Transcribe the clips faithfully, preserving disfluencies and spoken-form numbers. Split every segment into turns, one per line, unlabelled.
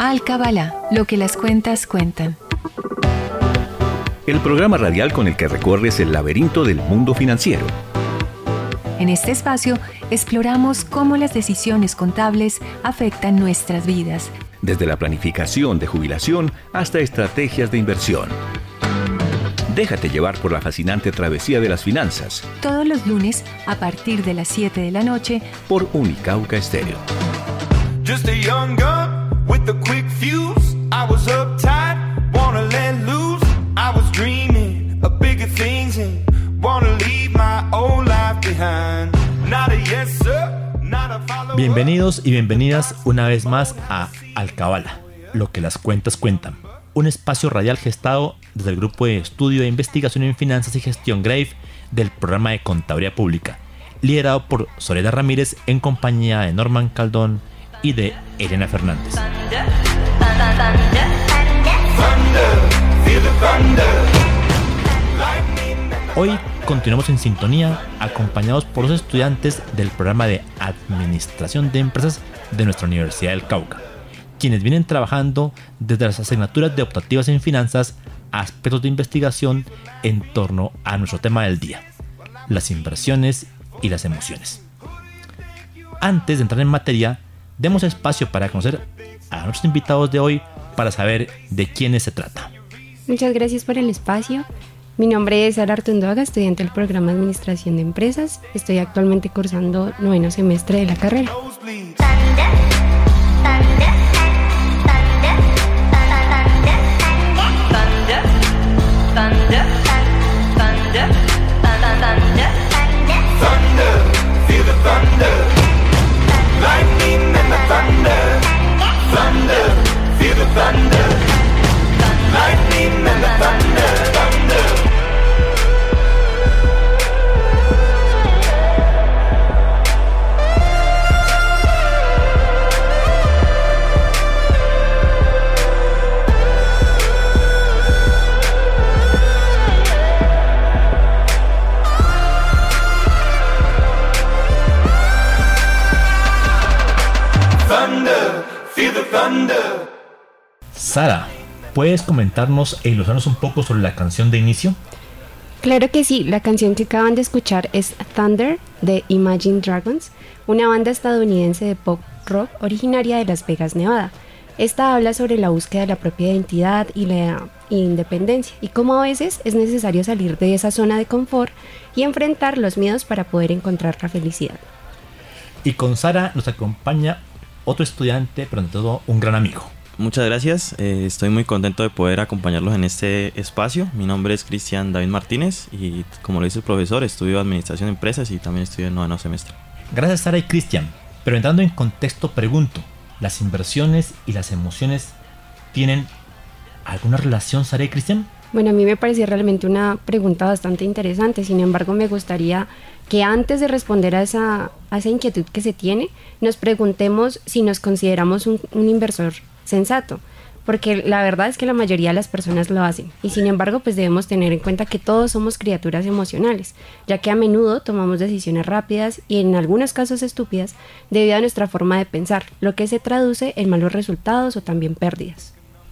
Alcabala, lo que las cuentas cuentan.
El programa radial con el que recorres el laberinto del mundo financiero.
En este espacio exploramos cómo las decisiones contables afectan nuestras vidas.
Desde la planificación de jubilación hasta estrategias de inversión. Déjate llevar por la fascinante travesía de las finanzas.
Todos los lunes a partir de las siete de la noche
por Unicauca Estéreo.
Just a young gun with a quick fuse. I was uptight, wanna let loose. I was dreaming of bigger things and wanna leave my old life behind. Not a yes sir, not a follow.
Bienvenidos y bienvenidas una vez más a Alcabala, lo que las cuentas cuentan. Un espacio radial gestado desde el grupo de estudio de investigación en finanzas y gestión Grave del programa de Contaduría Pública, liderado por Soledad Ramírez en compañía de Norman Caldón y de Elena Fernández. Hoy continuamos en sintonía, acompañados por los estudiantes del programa de Administración de Empresas de nuestra Universidad del Cauca, quienes vienen trabajando desde las asignaturas de optativas en finanzas a aspectos de investigación en torno a nuestro tema del día, las inversiones y las emociones. Antes de entrar en materia, demos espacio para conocer a nuestros invitados de hoy para saber de quiénes se trata.
Muchas gracias por el espacio. Mi nombre es Sara Artunduaga, estudiante del programa de Administración de Empresas. Estoy actualmente cursando noveno semestre de la carrera.
Sara, ¿puedes comentarnos e ilustrarnos un poco sobre la canción de inicio?
Claro que sí, la canción que acaban de escuchar es Thunder de Imagine Dragons, una banda estadounidense de pop rock originaria de Las Vegas, Nevada. Esta habla sobre la búsqueda de la propia identidad y la independencia y cómo a veces es necesario salir de esa zona de confort y enfrentar los miedos para poder encontrar la felicidad.
Y con Sara nos acompaña otro estudiante, pero ante todo un gran amigo.
Muchas gracias, eh, estoy muy contento de poder acompañarlos en este espacio. Mi nombre es Cristian David Martínez y, como lo dice el profesor, estudio Administración de Empresas y también estudio en noveno semestre.
Gracias, Sara y Cristian. Pero entrando en contexto, pregunto, ¿las inversiones y las emociones tienen alguna relación, Sara y Cristian?
Bueno, a mí me parecía realmente una pregunta bastante interesante. Sin embargo, me gustaría que antes de responder a esa, a esa inquietud que se tiene, nos preguntemos si nos consideramos un, un inversor sensato, porque la verdad es que la mayoría de las personas lo hacen y sin embargo pues debemos tener en cuenta que todos somos criaturas emocionales, ya que a menudo tomamos decisiones rápidas y en algunos casos estúpidas debido a nuestra forma de pensar, lo que se traduce en malos resultados o también pérdidas.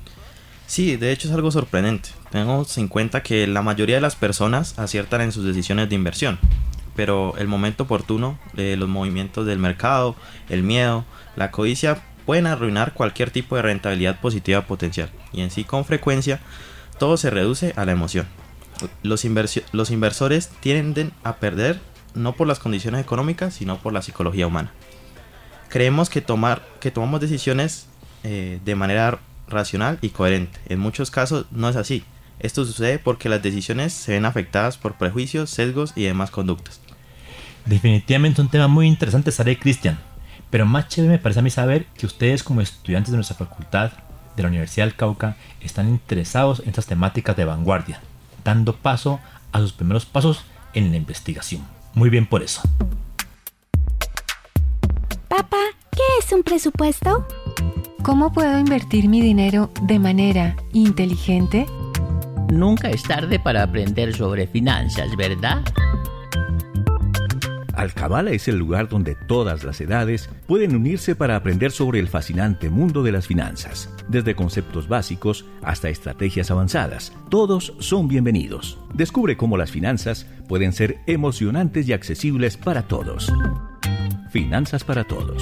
Sí, de hecho es algo sorprendente. Tenemos en cuenta que la mayoría de las personas aciertan en sus decisiones de inversión, pero el momento oportuno, eh, los movimientos del mercado, el miedo, la codicia pueden arruinar cualquier tipo de rentabilidad positiva potencial y en sí con frecuencia todo se reduce a la emoción. Los, inversio- los inversores tienden a perder no por las condiciones económicas sino por la psicología humana. Creemos que, tomar, que tomamos decisiones eh, de manera racional y coherente. En muchos casos no es así. Esto sucede porque las decisiones se ven afectadas por prejuicios, sesgos y demás conductas.
Definitivamente un tema muy interesante, Sara y Cristian. Pero más chévere me parece a mí saber que ustedes como estudiantes de nuestra facultad de la Universidad del Cauca están interesados en estas temáticas de vanguardia, dando paso a sus primeros pasos en la investigación. Muy bien por eso.
Papá, ¿qué es un presupuesto?
¿Cómo puedo invertir mi dinero de manera inteligente?
Nunca es tarde para aprender sobre finanzas, ¿verdad?
Alcabala es el lugar donde todas las edades pueden unirse para aprender sobre el fascinante mundo de las finanzas. Desde conceptos básicos hasta estrategias avanzadas, todos son bienvenidos. Descubre cómo las finanzas pueden ser emocionantes y accesibles para todos. Finanzas para Todos.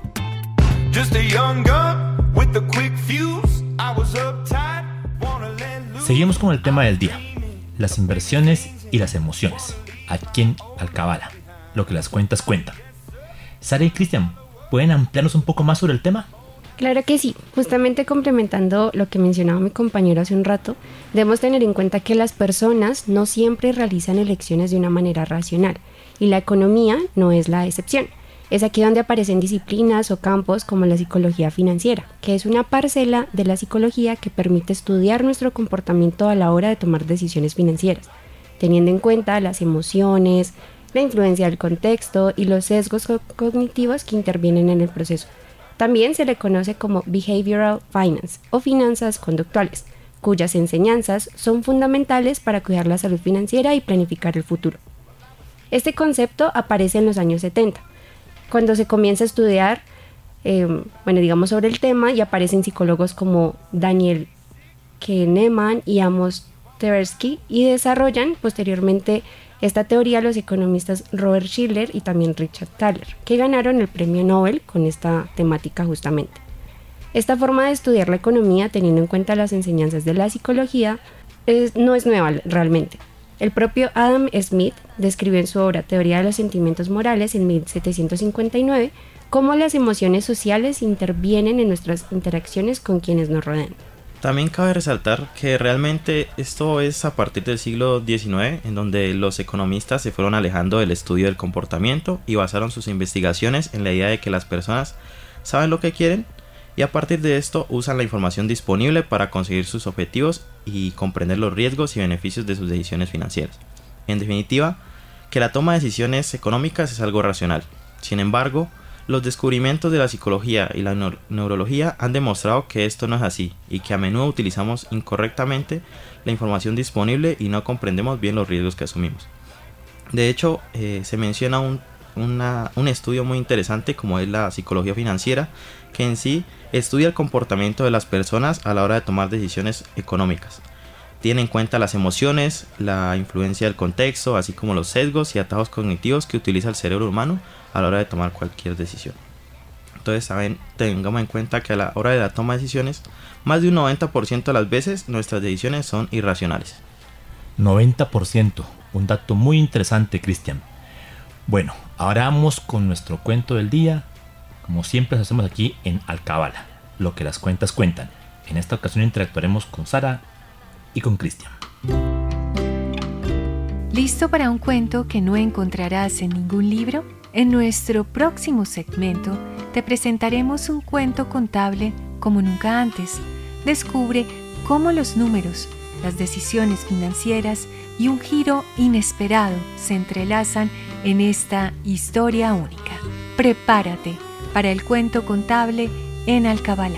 Seguimos con el tema del día, las inversiones y las emociones, aquí en Alcabala, lo que las cuentas cuentan. Sara y Cristian, ¿pueden ampliarnos un poco más sobre el tema?
Claro que sí, justamente complementando lo que mencionaba mi compañero hace un rato, debemos tener en cuenta que las personas no siempre realizan elecciones de una manera racional y la economía no es la excepción. Es aquí donde aparecen disciplinas o campos como la psicología financiera, que es una parcela de la psicología que permite estudiar nuestro comportamiento a la hora de tomar decisiones financieras, teniendo en cuenta las emociones, la influencia del contexto y los sesgos co- cognitivos que intervienen en el proceso. También se le conoce como Behavioral Finance o finanzas conductuales, cuyas enseñanzas son fundamentales para cuidar la salud financiera y planificar el futuro. Este concepto aparece en los años setenta, cuando se comienza a estudiar, eh, bueno, digamos sobre el tema, y aparecen psicólogos como Daniel Kahneman y Amos Tversky, y desarrollan posteriormente esta teoría los economistas Robert Shiller y también Richard Thaler, que ganaron el premio Nobel con esta temática justamente. Esta forma de estudiar la economía, teniendo en cuenta las enseñanzas de la psicología, es, no es nueva realmente. El propio Adam Smith describió en su obra Teoría de los Sentimientos Morales en mil setecientos cincuenta y nueve cómo las emociones sociales intervienen en nuestras interacciones con quienes nos rodean.
También cabe resaltar que realmente esto es a partir del siglo diecinueve, en donde los economistas se fueron alejando del estudio del comportamiento y basaron sus investigaciones en la idea de que las personas saben lo que quieren y a partir de esto usan la información disponible para conseguir sus objetivos y comprender los riesgos y beneficios de sus decisiones financieras. En definitiva, que la toma de decisiones económicas es algo racional. Sin embargo, los descubrimientos de la psicología y la neur- neurología han demostrado que esto no es así y que a menudo utilizamos incorrectamente la información disponible y no comprendemos bien los riesgos que asumimos. De hecho, eh, se menciona un, una, un estudio muy interesante como es la psicología financiera, que en sí estudia el comportamiento de las personas a la hora de tomar decisiones económicas. Tiene en cuenta las emociones, la influencia del contexto, así como los sesgos y atajos cognitivos que utiliza el cerebro humano a la hora de tomar cualquier decisión. Entonces, saben, tengamos en cuenta que a la hora de la toma de decisiones, más de un noventa por ciento de las veces nuestras decisiones son irracionales.
noventa por ciento, un dato muy interesante, Cristian. Bueno, ahora vamos con nuestro cuento del día, como siempre lo hacemos aquí en Alcabala, lo que las cuentas cuentan. En esta ocasión interactuaremos con Sara y con Cristian.
¿Listo para un cuento que no encontrarás en ningún libro? En nuestro próximo segmento te presentaremos un cuento contable como nunca antes. Descubre cómo los números, las decisiones financieras y un giro inesperado se entrelazan en esta historia única. Prepárate para el cuento contable en Alcabala.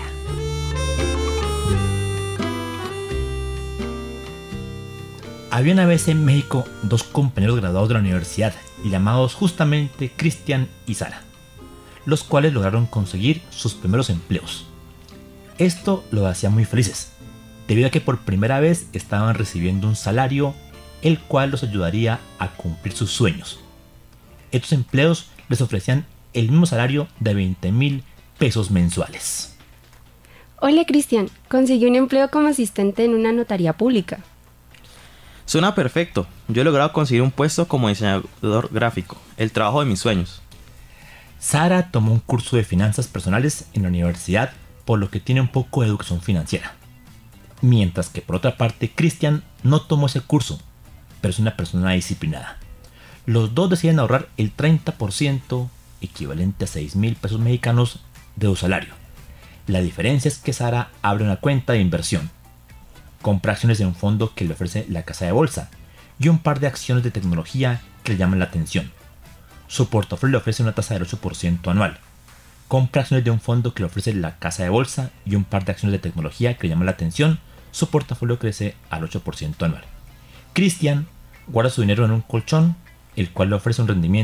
Había una vez en México dos compañeros graduados de la universidad, llamados justamente Cristian y Sara, los cuales lograron conseguir sus primeros empleos. Esto los hacía muy felices, debido a que por primera vez estaban recibiendo un salario, el cual los ayudaría a cumplir sus sueños. Estos empleos les ofrecían el mismo salario de veinte mil pesos mensuales.
Hola Cristian, conseguí un empleo como asistente en una notaría pública.
Suena perfecto. Yo he logrado conseguir un puesto como diseñador gráfico, el trabajo de mis sueños.
Sara tomó un curso de finanzas personales en la universidad, por lo que tiene un poco de educación financiera. Mientras que por otra parte, Cristian no tomó ese curso, pero es una persona disciplinada. Los dos deciden ahorrar el treinta por ciento, equivalente a seis mil pesos mexicanos, de su salario. La diferencia es que Sara abre una cuenta de inversión, compra acciones de un fondo que le ofrece la casa de bolsa y un par de acciones de tecnología que le llaman la atención. Su portafolio le ofrece una tasa del ocho por ciento anual. Compra acciones de un fondo que le ofrece la casa de bolsa y un par de acciones de tecnología que le llaman la atención. Su portafolio crece al ocho por ciento anual. Cristian guarda su dinero en un colchón, el cual le ofrece un rendimiento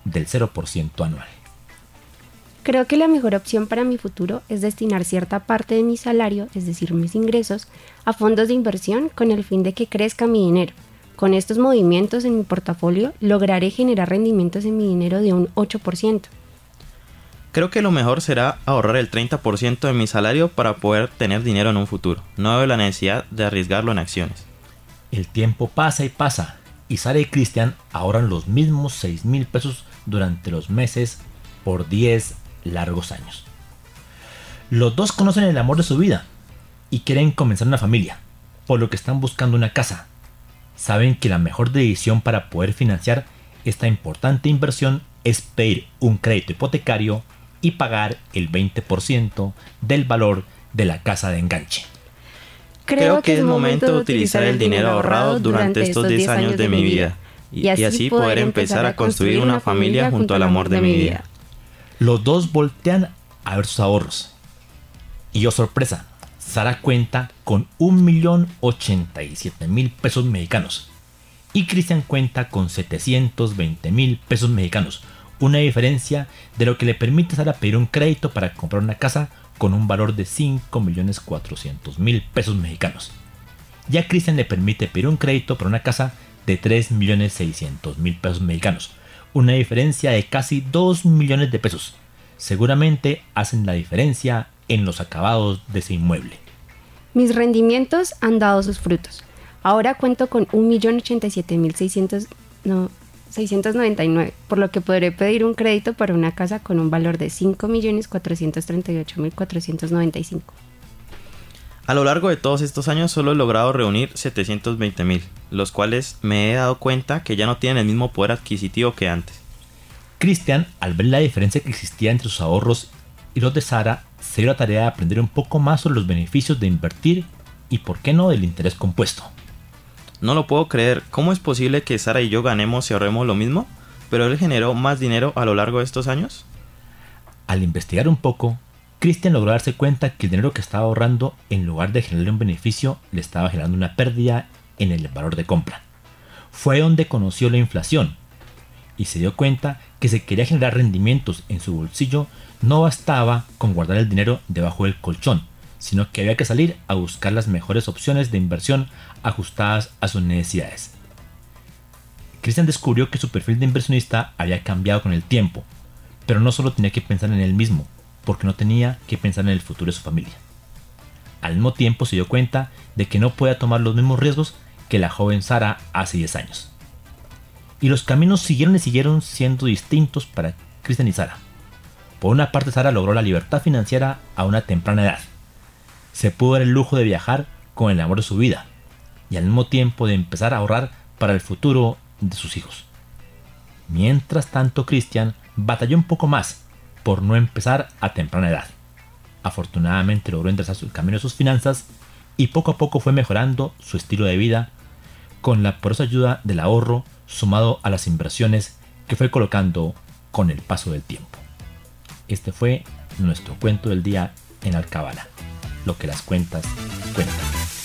del cero por ciento anual.
Creo que la mejor opción para mi futuro es destinar cierta parte de mi salario, es decir, mis ingresos, a fondos de inversión con el fin de que crezca mi dinero. Con estos movimientos en mi portafolio lograré generar rendimientos en mi dinero de un ocho por ciento.
Creo que lo mejor será ahorrar el treinta por ciento de mi salario para poder tener dinero en un futuro. No veo la necesidad de arriesgarlo en acciones.
El tiempo pasa y pasa, y Sara y Cristian ahorran los mismos seis mil pesos durante los meses por diez largos años. Los dos conocen el amor de su vida y quieren comenzar una familia, por lo que están buscando una casa. Saben que la mejor decisión para poder financiar esta importante inversión es pedir un crédito hipotecario y pagar el veinte por ciento del valor de la casa de enganche.
Creo,
Creo que es momento de utilizar el dinero ahorrado durante estos diez años de mi vida y, y así poder empezar a construir una familia junto al amor de mi vida.
Los dos voltean a ver sus ahorros. Y oh sorpresa, Sara cuenta con un millón ochenta y siete mil pesos mexicanos. Y Cristian cuenta con setecientos veinte mil pesos mexicanos. Una diferencia de lo que le permite a Sara pedir un crédito para comprar una casa con un valor de cinco millones cuatrocientos mil pesos mexicanos. Y a Cristian le permite pedir un crédito para una casa de tres millones seiscientos mil pesos mexicanos. Una diferencia de casi dos millones de pesos. Seguramente hacen la diferencia en los acabados de ese inmueble.
Mis rendimientos han dado sus frutos. Ahora cuento con un millón ochenta y siete mil seiscientos noventa y nueve, por lo que podré pedir un crédito para una casa con un valor de cinco millones cuatrocientos treinta y ocho mil cuatrocientos noventa y cinco.
A lo largo de todos estos años solo he logrado reunir setecientos veinte mil, los cuales me he dado cuenta que ya no tienen el mismo poder adquisitivo que antes.
Cristian, al ver la diferencia que existía entre sus ahorros y los de Sara, se dio la tarea de aprender un poco más sobre los beneficios de invertir y, por qué no, del interés compuesto.
No lo puedo creer, ¿cómo es posible que Sara y yo ganemos y ahorremos lo mismo, pero él generó más dinero a lo largo de estos años?
Al investigar un poco, Cristian logró darse cuenta que el dinero que estaba ahorrando, en lugar de generarle un beneficio, le estaba generando una pérdida en el valor de compra. Fue donde conoció la inflación y se dio cuenta que si quería generar rendimientos en su bolsillo, no bastaba con guardar el dinero debajo del colchón, sino que había que salir a buscar las mejores opciones de inversión ajustadas a sus necesidades. Cristian descubrió que su perfil de inversionista había cambiado con el tiempo, pero no solo tenía que pensar en él mismo, porque no tenía que pensar en el futuro de su familia. Al mismo tiempo se dio cuenta de que no podía tomar los mismos riesgos que la joven Sara hace diez años. Y los caminos siguieron y siguieron siendo distintos para Cristian y Sara. Por una parte, Sara logró la libertad financiera a una temprana edad. Se pudo dar el lujo de viajar con el amor de su vida y al mismo tiempo de empezar a ahorrar para el futuro de sus hijos. Mientras tanto, Cristian batalló un poco más por no empezar a temprana edad. Afortunadamente logró enderezar el camino de sus finanzas y poco a poco fue mejorando su estilo de vida con la poderosa ayuda del ahorro sumado a las inversiones que fue colocando con el paso del tiempo. Este fue nuestro cuento del día en Alcabala. Lo que las cuentas cuentan.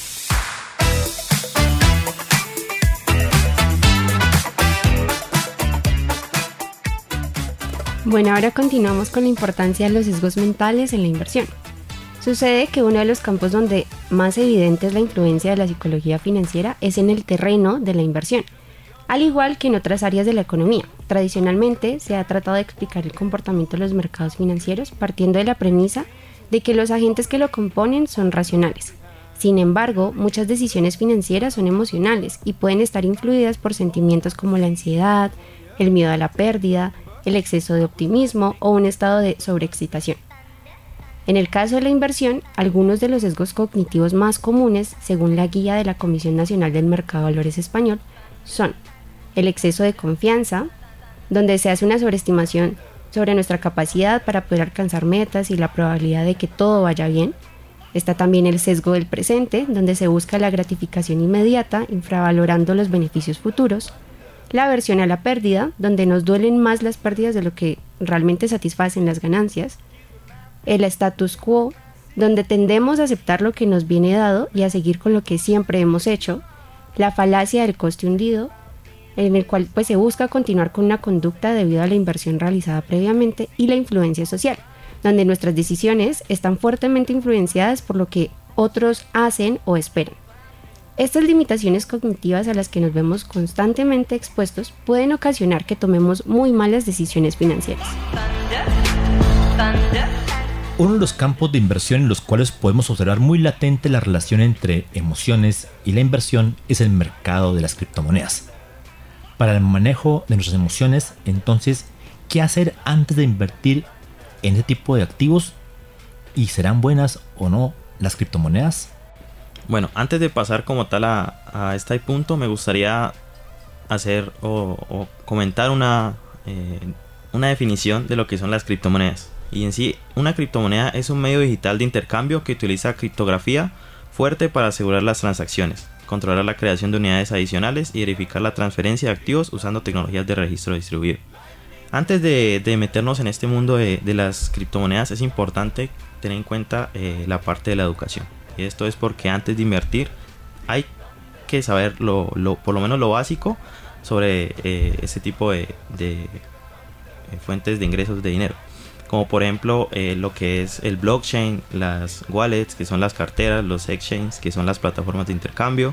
Bueno, ahora continuamos con la importancia de los sesgos mentales en la inversión. Sucede que uno de los campos donde más evidente es la influencia de la psicología financiera es en el terreno de la inversión, al igual que en otras áreas de la economía. Tradicionalmente se ha tratado de explicar el comportamiento de los mercados financieros partiendo de la premisa de que los agentes que lo componen son racionales. Sin embargo, muchas decisiones financieras son emocionales y pueden estar influidas por sentimientos como la ansiedad, el miedo a la pérdida, el exceso de optimismo o un estado de sobreexcitación. En el caso de la inversión, algunos de los sesgos cognitivos más comunes, según la guía de la Comisión Nacional del Mercado de Valores Español, son el exceso de confianza, donde se hace una sobreestimación sobre nuestra capacidad para poder alcanzar metas y la probabilidad de que todo vaya bien. Está también el sesgo del presente, donde se busca la gratificación inmediata, infravalorando los beneficios futuros. La aversión a la pérdida, donde nos duelen más las pérdidas de lo que realmente satisfacen las ganancias. El status quo, donde tendemos a aceptar lo que nos viene dado y a seguir con lo que siempre hemos hecho. La falacia del coste hundido, en el cual pues se busca continuar con una conducta debido a la inversión realizada previamente y la influencia social, donde nuestras decisiones están fuertemente influenciadas por lo que otros hacen o esperan. Estas limitaciones cognitivas a las que nos vemos constantemente expuestos pueden ocasionar que tomemos muy malas decisiones financieras.
Uno de los campos de inversión en los cuales podemos observar muy latente la relación entre emociones y la inversión es el mercado de las criptomonedas. Para el manejo de nuestras emociones, entonces, ¿qué hacer antes de invertir en ese tipo de activos? ¿Y serán buenas o no las criptomonedas?
Bueno, antes de pasar como tal a, a este punto, me gustaría hacer o, o comentar una, eh, una definición de lo que son las criptomonedas. Y en sí, una criptomoneda es un medio digital de intercambio que utiliza criptografía fuerte para asegurar las transacciones, controlar la creación de unidades adicionales y verificar la transferencia de activos usando tecnologías de registro distribuido. Antes de, de meternos en este mundo de, de las criptomonedas, es importante tener en cuenta eh, la parte de la educación. Y esto es porque antes de invertir hay que saber lo, lo, por lo menos lo básico sobre eh, ese tipo de, de eh, fuentes de ingresos de dinero. Como por ejemplo eh, lo que es el blockchain, las wallets, que son las carteras, los exchanges, que son las plataformas de intercambio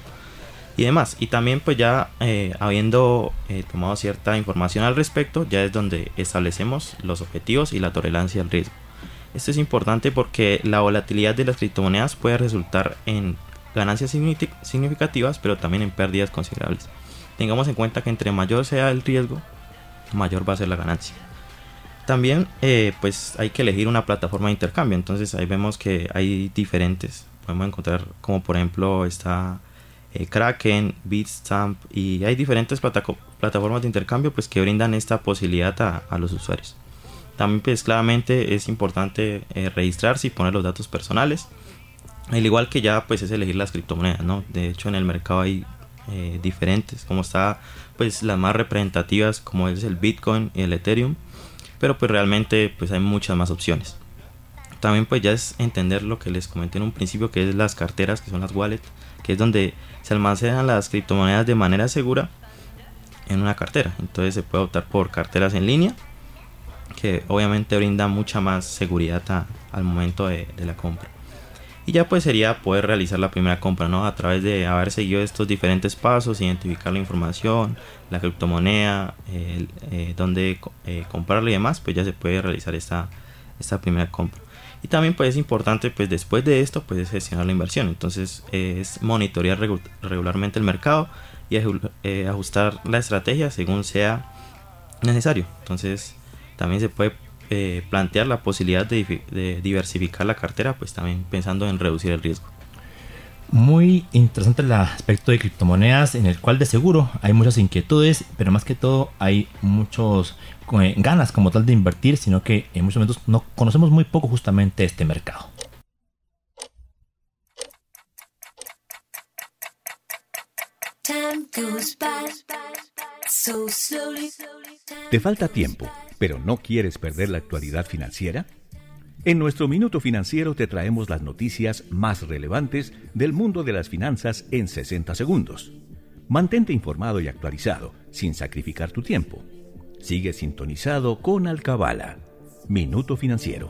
y demás. Y también pues ya eh, habiendo eh, tomado cierta información al respecto, ya es donde establecemos los objetivos y la tolerancia al riesgo. Esto es importante porque la volatilidad de las criptomonedas puede resultar en ganancias significativas, pero también en pérdidas considerables. Tengamos en cuenta que entre mayor sea el riesgo, mayor va a ser la ganancia. También eh, pues hay que elegir una plataforma de intercambio. Entonces ahí vemos que hay diferentes. Podemos encontrar como por ejemplo está eh, Kraken, Bitstamp, y hay diferentes plata plataformas de intercambio pues que brindan esta posibilidad a, a los usuarios. También pues claramente es importante eh, registrarse y poner los datos personales. Al igual que ya pues es elegir las criptomonedas, ¿no? De hecho en el mercado hay eh, diferentes, como está pues las más representativas como es el Bitcoin y el Ethereum. Pero pues realmente pues hay muchas más opciones. También pues ya es entender lo que les comenté en un principio, que es las carteras, que son las wallets, que es donde se almacenan las criptomonedas de manera segura en una cartera. Entonces se puede optar por carteras en línea, que obviamente brinda mucha más seguridad a, al momento de, de la compra. Y ya pues sería poder realizar la primera compra, ¿no? A través de haber seguido estos diferentes pasos, identificar la información, la criptomoneda, eh, eh, dónde eh, comprarla y demás, pues ya se puede realizar esta, esta primera compra. Y también pues es importante pues después de esto pues es gestionar la inversión. Entonces eh, es monitorear regu regularmente el mercado y eh, ajustar la estrategia según sea necesario. Entonces también se puede Eh, plantear la posibilidad de, de diversificar la cartera, pues también pensando en reducir el riesgo.
Muy interesante el aspecto de criptomonedas, en el cual de seguro hay muchas inquietudes, pero más que todo hay muchos eh, ganas como tal de invertir, sino que en muchos momentos no conocemos muy poco justamente este mercado.
¿Te falta tiempo, pero no quieres perder la actualidad financiera? En nuestro Minuto Financiero te traemos las noticias más relevantes del mundo de las finanzas en sesenta segundos. Mantente informado y actualizado, sin sacrificar tu tiempo. Sigue sintonizado con Alcabala. Minuto Financiero.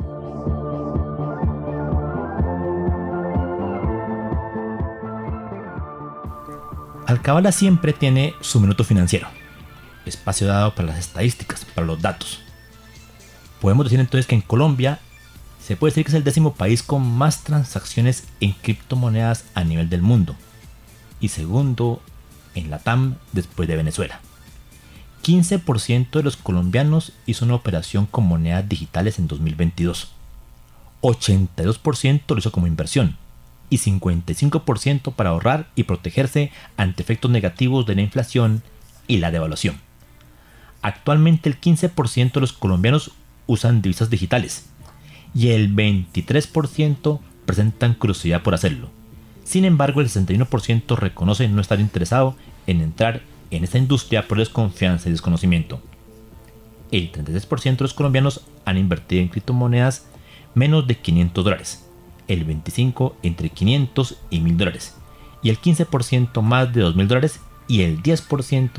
Alcabala siempre tiene su Minuto Financiero. Espacio dado para las estadísticas, para los datos. Podemos decir entonces que en Colombia se puede decir que es el décimo país con más transacciones en criptomonedas a nivel del mundo y segundo en Latam después de Venezuela. quince por ciento de los colombianos hizo una operación con monedas digitales en dos mil veintidós. ochenta y dos por ciento lo hizo como inversión y cincuenta y cinco por ciento para ahorrar y protegerse ante efectos negativos de la inflación y la devaluación. Actualmente el quince por ciento de los colombianos usan divisas digitales y el veintitrés por ciento presentan curiosidad por hacerlo. Sin embargo, el sesenta y uno por ciento reconoce no estar interesado en entrar en esta industria por desconfianza y desconocimiento. El treinta y tres por ciento de los colombianos han invertido en criptomonedas menos de quinientos dólares, el veinticinco por ciento entre quinientos y mil dólares y el quince por ciento más de dos mil dólares y el diez por ciento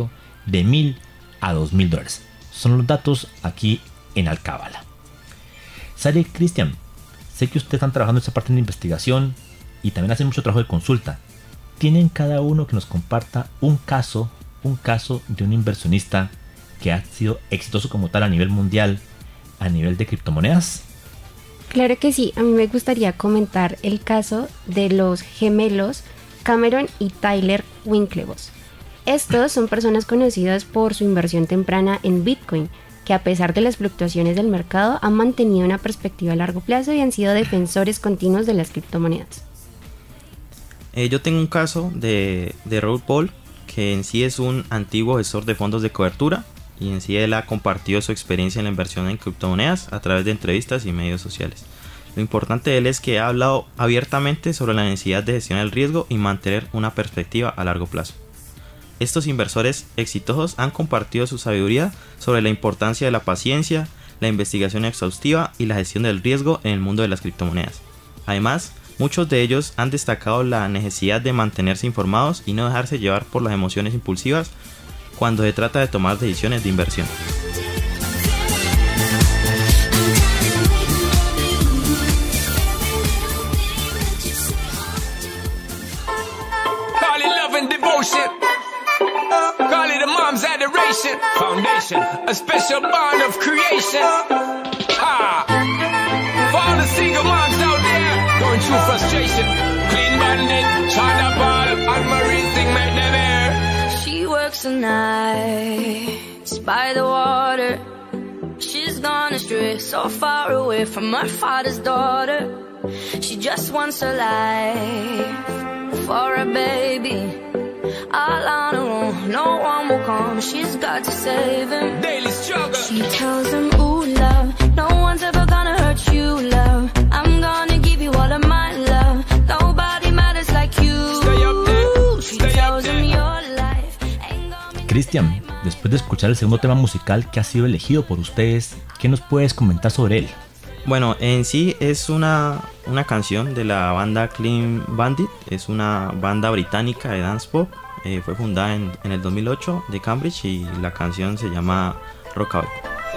de mil a dos mil dólares. Son los datos aquí en Alcábala. Sara y Cristian, sé que ustedes están trabajando en esta parte de investigación y también hacen mucho trabajo de consulta. ¿Tienen cada uno que nos comparta un caso, un caso de un inversionista que ha sido exitoso como tal a nivel mundial, a nivel de criptomonedas?
Claro que sí, a mí me gustaría comentar el caso de los gemelos Cameron y Tyler Winklevoss. Estos son personas conocidas por su inversión temprana en Bitcoin, que a pesar de las fluctuaciones del mercado han mantenido una perspectiva a largo plazo y han sido defensores continuos de las criptomonedas.
Eh, yo tengo un caso de, de Raoul Pal, que en sí es un antiguo gestor de fondos de cobertura, y en sí él ha compartido su experiencia en la inversión en criptomonedas a través de entrevistas y medios sociales. Lo importante de él es que ha hablado abiertamente sobre la necesidad de gestionar el riesgo y mantener una perspectiva a largo plazo. Estos inversores exitosos han compartido su sabiduría sobre la importancia de la paciencia, la investigación exhaustiva y la gestión del riesgo en el mundo de las criptomonedas. Además, muchos de ellos han destacado la necesidad de mantenerse informados y no dejarse llevar por las emociones impulsivas cuando se trata de tomar decisiones de inversión.
Call it a mom's adoration. Foundation, a special bond of creation. Ah, for all the single moms out there going through frustration. Clean Bandit, China Ball, and Marie Sing make them air.
She works the nights by the water. She's gone astray, so far away from her father's daughter. She just wants a life for a baby. All on her own, no one will come. She's got to save him.
Daily struggle.
She tells him, ooh, love, no one's ever gonna hurt you, love. I'm gonna give you all of my love. Nobody matters like you.
Stay up there.
She
Stay
tells
up
him
there.
your life ain't gonna be.
Cristian, después de escuchar el segundo tema musical que ha sido elegido por ustedes, ¿qué nos puedes comentar sobre él?
Bueno, en sí es una, una canción de la banda Clean Bandit. Es una banda británica de dance pop. Eh, fue fundada en, en el dos mil ocho de Cambridge y la canción se llama Rockabye.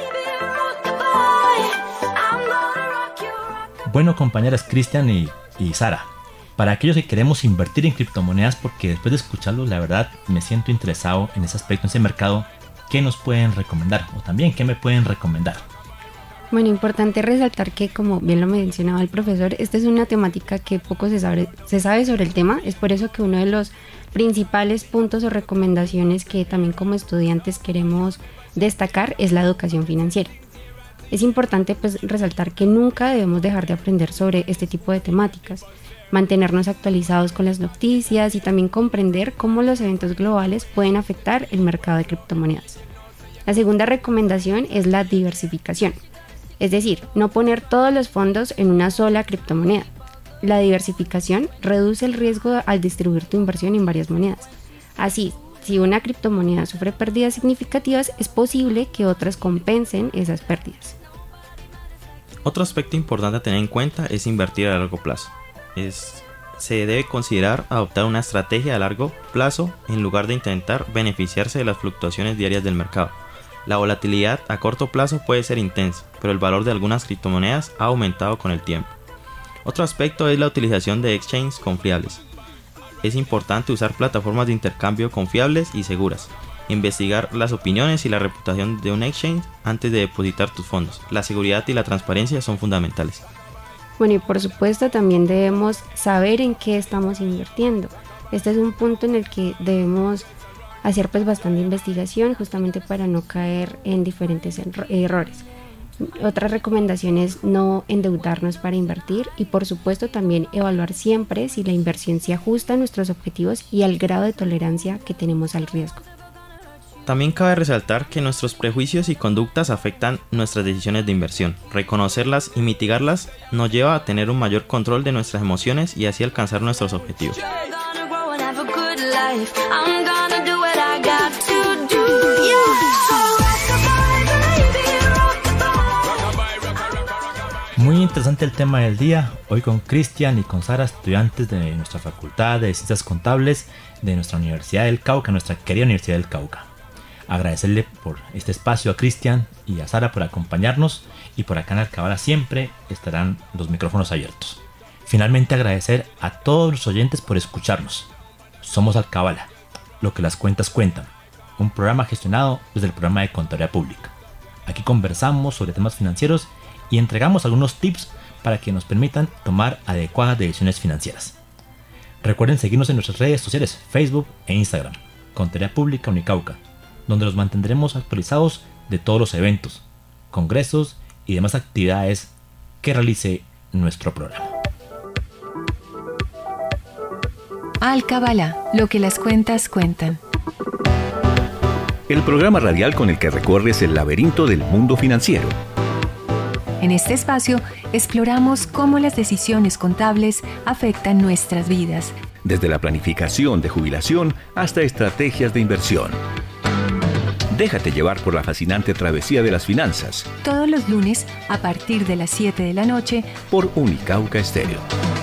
Bueno, compañeras Cristian y, y Sara, para aquellos que queremos invertir en criptomonedas, porque después de escucharlos la verdad me siento interesado en ese aspecto, en ese mercado, ¿qué nos pueden recomendar? O también, ¿qué me pueden recomendar?
Bueno, importante resaltar que, como bien lo mencionaba el profesor, esta es una temática que poco se sabe, se sabe sobre el tema. Es por eso que uno de los principales puntos o recomendaciones que también como estudiantes queremos destacar es la educación financiera. Es importante pues resaltar que nunca debemos dejar de aprender sobre este tipo de temáticas, mantenernos actualizados con las noticias y también comprender cómo los eventos globales pueden afectar el mercado de criptomonedas. La segunda recomendación es la diversificación. Es decir, no poner todos los fondos en una sola criptomoneda. La diversificación reduce el riesgo al distribuir tu inversión en varias monedas. Así, si una criptomoneda sufre pérdidas significativas, es posible que otras compensen esas pérdidas.
Otro aspecto importante a tener en cuenta es invertir a largo plazo. Es, se debe considerar adoptar una estrategia a largo plazo en lugar de intentar beneficiarse de las fluctuaciones diarias del mercado. La volatilidad a corto plazo puede ser intensa, pero el valor de algunas criptomonedas ha aumentado con el tiempo. Otro aspecto es la utilización de exchanges confiables. Es importante usar plataformas de intercambio confiables y seguras. Investigar las opiniones y la reputación de un exchange antes de depositar tus fondos. La seguridad y la transparencia son fundamentales.
Bueno, y por supuesto también debemos saber en qué estamos invirtiendo. Este es un punto en el que debemos hacer pues bastante investigación justamente para no caer en diferentes erro- errores. Otra recomendación es no endeudarnos para invertir y por supuesto también evaluar siempre si la inversión se ajusta a nuestros objetivos y al grado de tolerancia que tenemos al riesgo.
También cabe resaltar que nuestros prejuicios y conductas afectan nuestras decisiones de inversión. Reconocerlas y mitigarlas nos lleva a tener un mayor control de nuestras emociones y así alcanzar nuestros objetivos.
Muy interesante el tema del día, hoy con Cristian y con Sara, estudiantes de nuestra Facultad de Ciencias Contables de nuestra Universidad del Cauca, nuestra querida Universidad del Cauca. Agradecerle por este espacio a Cristian y a Sara por acompañarnos, y por acá en Alcabala siempre estarán los micrófonos abiertos. Finalmente, agradecer a todos los oyentes por escucharnos. Somos Alcabala, lo que las cuentas cuentan, un programa gestionado desde el programa de Contaduría Pública. Aquí conversamos sobre temas financieros y entregamos algunos tips para que nos permitan tomar adecuadas decisiones financieras. Recuerden seguirnos en nuestras redes sociales, Facebook e Instagram, Contaduría Pública Unicauca, donde los mantendremos actualizados de todos los eventos, congresos y demás actividades que realice nuestro programa.
Alcabala, lo que las cuentas cuentan.
El programa radial con el que recorres el laberinto del mundo financiero.
En este espacio exploramos cómo las decisiones contables afectan nuestras vidas,
desde la planificación de jubilación hasta estrategias de inversión. Déjate llevar por la fascinante travesía de las finanzas.
todos los lunes a partir de las siete de la noche
por Unicauca Estéreo.